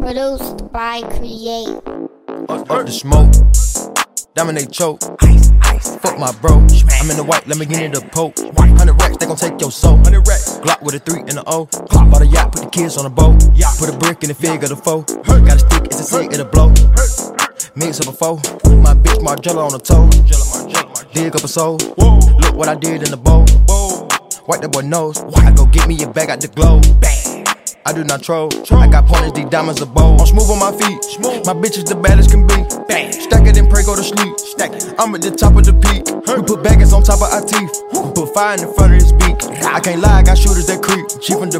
Produced by Create. Up the smoke, dominate choke. Fuck my bro, I'm in the white, let me get in the poke. 100 racks, they gon' take your soul. Glock with a 3 and a O. Bought a yacht, put the kids on a boat. Put a brick in the fig of the foe. Got a stick, it's a cig, it'll blow. Mix up a foe. My bitch Margiela on the toe. Dig up a soul. Look what I did in the bowl. Wipe that boy nose. I go get me a bag out the globe. I do not troll. I got pointers, these diamonds are bold. I'm smooth on my feet. My bitch is the baddest can be. Stack it and pray, go to sleep. I'm at the top of the peak. We put baggage on top of our teeth. We put fire in front of his beak. I can't lie, I got shooters that creep. She from the